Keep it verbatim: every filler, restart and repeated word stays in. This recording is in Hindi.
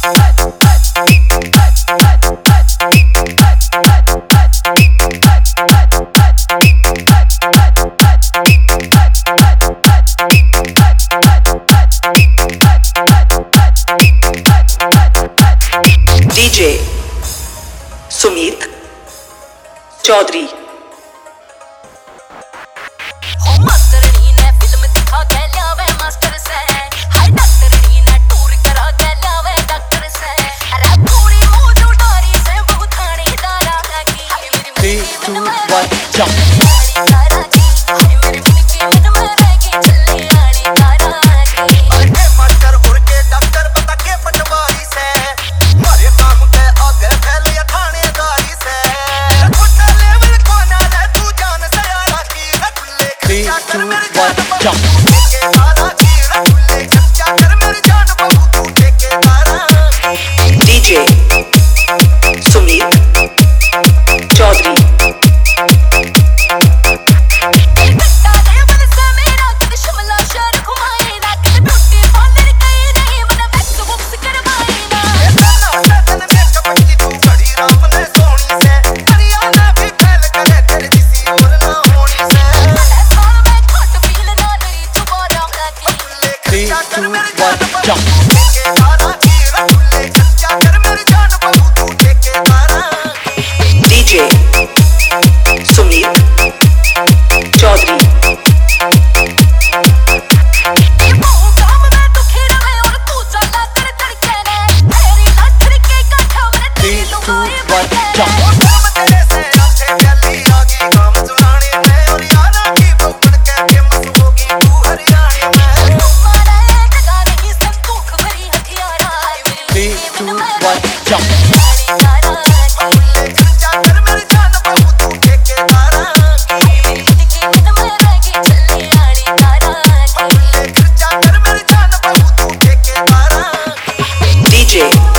DJ Sumit Chaudhary. Three, two, one, jump. Three, two, one, jump. DJ Sumit Chaudhary. Three, two, one, jump. DJ Sumit Chaudhary. Three, two, one, jump. Three, two, one, jump. DJ